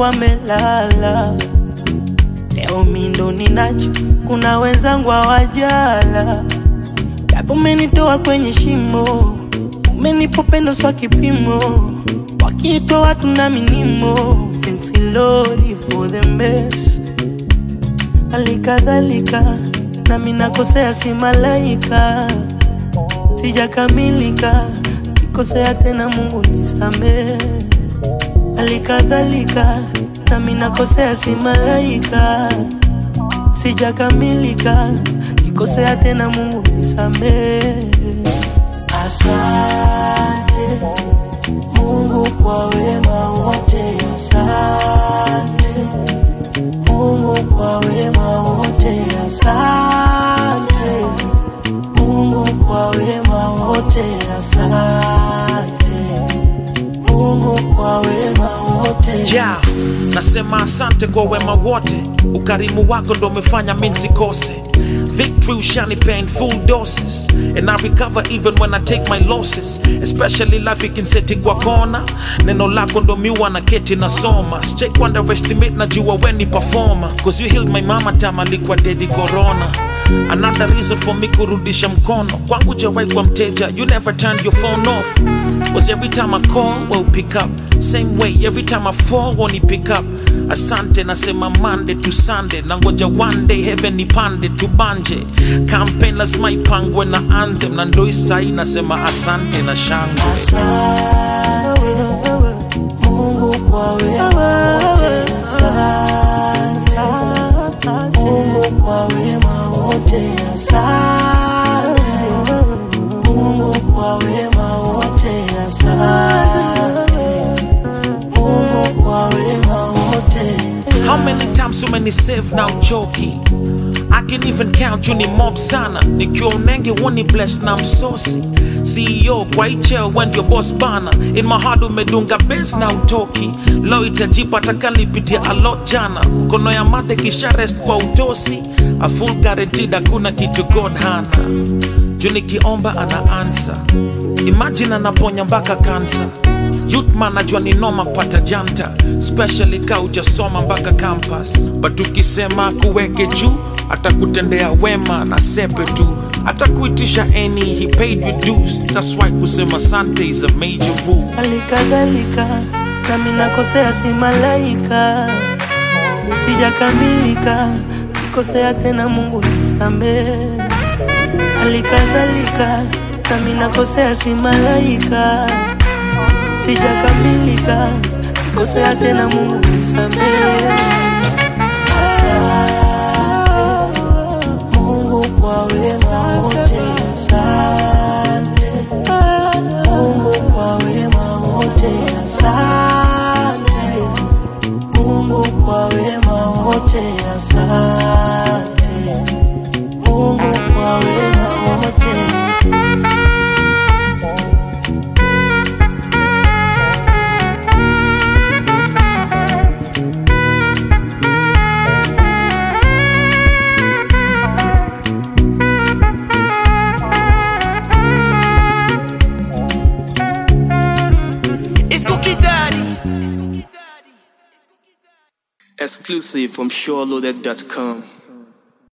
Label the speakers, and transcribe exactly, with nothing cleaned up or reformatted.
Speaker 1: wamelala. Leo mimi ndo ninacho, kuna wenzangu hawajala. Japo umenitoa kwenye shimo, umenipa pendo swa kipimo. Wakiitwa watu na minimo, thanks Lord for the best. Alikadhalika, na mimi nakosea si malaika. Sijakamilika, nikosea tena Mungu nisamehe. Alikadhalika, na mimi nakosea si malaika. Sijakamilika, nikosea tena Mungu nisamehe. Asante Mungu kwa wema wote, asante Mungu kwa wema wote, asante Mungu kwa wema wote, asante Mungu kwa wema wote.
Speaker 2: Yeah, nasema asante kwa wema wote. Ukarimu wako ndo umefanya mimi nisikose. Victory ushanipea in full doses, and I recover even when I take my losses. Especially life ikinseti kwa kona, neno lako ndo miwa na keti na soma. Check underestimate na jua when ni performer, cause you healed my mama time alikuwa dedi corona. Another reason for me kurudisha mkono kwangu jawai kwa mteja. You never turned your phone off, was every time I call, well pick up. Same way every time I fall, won't you pick up. Asante nasema Monday to Sunday, nangoja one day heaven nipande tubanje. Campaigners maipangwe na anthem, na ndo isai nasema asante na shangwe.
Speaker 1: Asante Mungu kwa wema wote, asante Mungu kwa wema wote, asante Mungu kwa wema wote, asante Mungu kwa wema wote.
Speaker 2: How many times so many save now choki? I can even count you ni mob sana. Nikiwa unenge woni bless na msosi. C E O kwa icheo when your boss bana. In my heart umedunga base na utoki. Lo itajipa takalipitia a lot jana. Mkono ya mate kisha rest kwa utosi. A full guaranteed hakuna kitu God hana. Juni kiomba ana answer. Imagine anaponya mpaka cancer. Youth man najua ni noma pata janta, especially ka ujasoma mpaka campus. But ukisema kuweke juu, atakutendea wema na sepe tu. Atakuitisha any, he paid you dues. That's why kusema sante is a major rule.
Speaker 1: Alikadhalika, na mimi nakosea si malaika. Sijakamilika, nikosea tena Mungu nisamehe. Alikadhalika, na mimi nakosea si malaika. Sijakamilika, nikosea tena Mungu nisamehe. Asante Mungu kwa wema wote, asante Mungu kwa wema wote, asante Mungu kwa wema wote, asante Mungu kwa wema wote.
Speaker 3: Exclusive from Sure Loaded dot com.